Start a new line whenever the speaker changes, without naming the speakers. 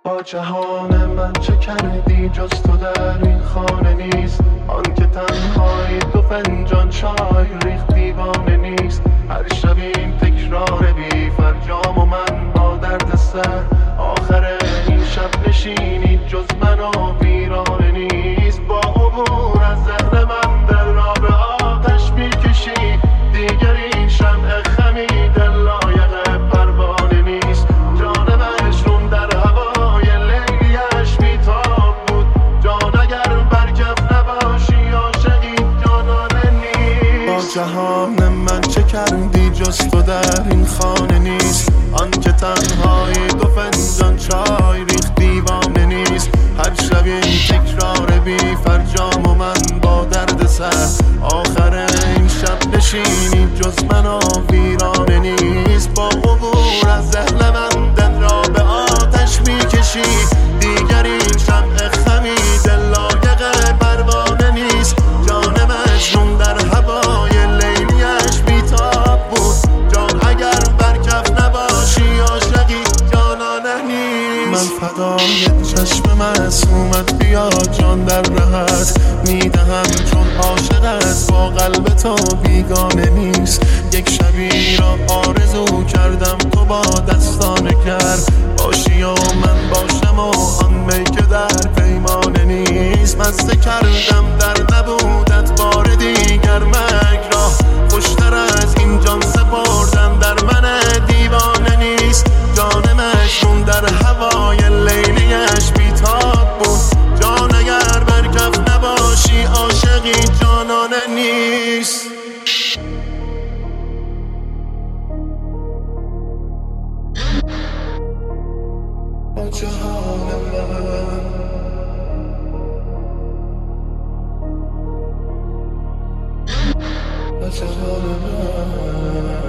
با جهان من چه کردی جز تو در این خانه نیست. آن که تنهایی دو فنجان چای ریخت دیوانه نیست. هر شب این تکرار بی فرجام و من با درد سر. آخر این شب نشینی جز من و ویرانه نیست. با عبور از ذهن من در را به آتش میکشی. دیگر این شمع خمیده لایق پروانه نیست. جان مشروم در هوای لیلیش بیتاب بود. جان اگر برکف نباشی عاشقی جانانه نیست. با جهان من چه کردی جز تو در این خانه نیست. آن که تنهایی دو فنجان چای ریخت دیوانه نیست. هر شب این تکرار بی فرجام و من با درد سر. آخر این شب نشینی جز من و ویرانه نیست. با عبور از ذهن من دل را به آتش میکشی. دیگر این شمع خمیده لایق پروانه نیست. جان مجنون در هوای لیلیش بیتاب بود. جان اگر برکف نباشی عاشقی جانانه نیست. من فدای چشم معصومت بیا جان در رهت میدهم چون عاشقت با قلب تو بیگانه نیست. یک شبی را آرزو کردم تو با دستانه کرد باشی و من باشم و آن می که در پیمانه نیست. مزه کردم در نبودت بار دیگر مگرا. خوشتر از این جان سپردن در من دیوانه نیست. جان مشروم در هوای لیلیش بیتاب بود. جان اگر برکف نباشی عاشقی جانانه نیست. با جهان من با جهان من